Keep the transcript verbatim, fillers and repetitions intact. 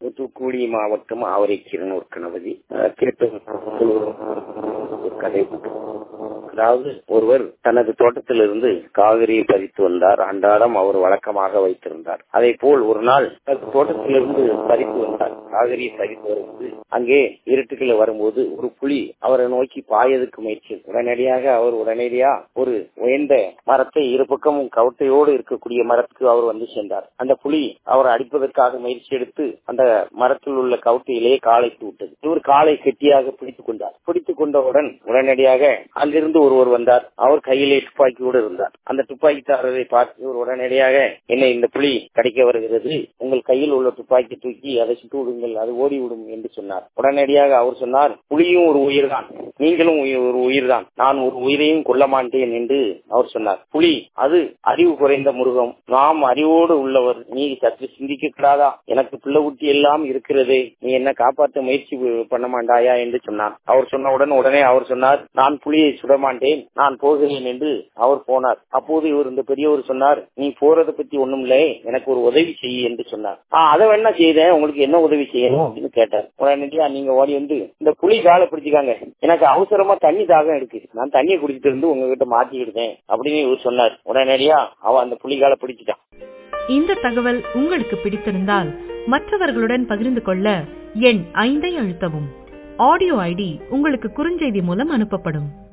தூத்துக்குடி மாவட்டம் ஆவரைக்கீரன் ஒரு கணபதி கேட்டு ஒரு கதை. அதாவது ஒருவர் தனது தோட்டத்திலிருந்து காவிரியை பறித்து வந்தார். அன்றாடம் அவர் வழக்கமாக வைத்திருந்தார். அதே போல் ஒரு நாள் தனது தோட்டத்திலிருந்து பறித்து வந்தார். காவிரியை பறித்து வரும்போது அங்கே இருட்டுக்குள்ள வரும்போது ஒரு புலி அவரை நோக்கி பாயதுக்கு முயற்சி. உடனடியாக அவர் உடனடியா ஒரு உயர்ந்த மரத்தை இரு பக்கமும் கவட்டையோடு இருக்கக்கூடிய மரத்துக்கு அவர் வந்து சென்றார். அந்த புலி அவர் அடிப்பதற்காக முயற்சி எடுத்து அந்த மரத்தில் உள்ள கவட்டையிலேயே காலை விட்டது. இவர் காலை கெட்டியாக பிடித்துக் கொண்டார். பிடித்துக் கொண்டவுடன் உடனடியாக அங்கிருந்து ஒருவர் வந்தார். அவர் கையிலே துப்பாக்கியோடு இருந்தார். அந்த துப்பாக்கிதாரரை பார்த்து இவர் உடனடியாக என்ன இந்த புலி கடிக்க வருகிறது, உங்கள் கையில் உள்ள துப்பாக்கி தூக்கி அதை சுட்டு விடுங்கள், அது ஓடிவிடும் என்று சொன்னார். உடனடியாக அவர் சொன்னார், புலியும் ஒரு உயிர் தான், நீங்களும் ஒரு உயிர் தான், நான் ஒரு உயிரையும் கொல்ல மாட்டேன் என்று அவர் சொன்னார். புலி அது அறிவு குறைந்த மிருகம், நாம் அறிவோடு உள்ளவர், நீ சற்று சிந்திக்க கூடாதா, எனக்கு பிள்ளை குட்டி எல்லாம் இருக்கிறதே, நீ என்ன காப்பாற்ற முயற்சி பண்ண மாட்டாயா என்று சொன்னார். அவர் சொன்னவுடன் உடனே அவர் சொன்னார், நான் புலியை சுட மாட்டேன், நான் போகிறேன் என்று அவர் போனார். அப்போது இவர் இந்த பெரியவர் சொன்னார், நீ போறதை பத்தி ஒண்ணும் இல்லை, எனக்கு ஒரு உதவி செய்ய என்று சொன்னார். அதை வேணா செய்தேன், உங்களுக்கு என்ன உதவி செய்யணும் அப்படின்னு கேட்டார். உடனடியா நீங்க ஓடி வந்து இந்த புலி காலை பிடிச்சிக்காங்க, எனக்கு அவசரமா தண்ணி தாகம் இருக்கு, நான் தண்ணியை குடிச்சிட்டு இருந்து உங்ககிட்ட மாட்டிக்கிட்டேன் அப்படின்னு இவர் சொன்னார். உடனடியா அவன் அந்த புலி காலை பிடிச்சிட்டான். இந்த தகவல் உங்களுக்கு பிடித்திருந்தால் மற்றவர்களுடன் பகிர்ந்து கொள்ள எண் ஐந்தை அழுத்தவும். ஆடியோ ஐடி உங்களுக்கு குறுஞ்செய்தி மூலம் அனுப்பப்படும்.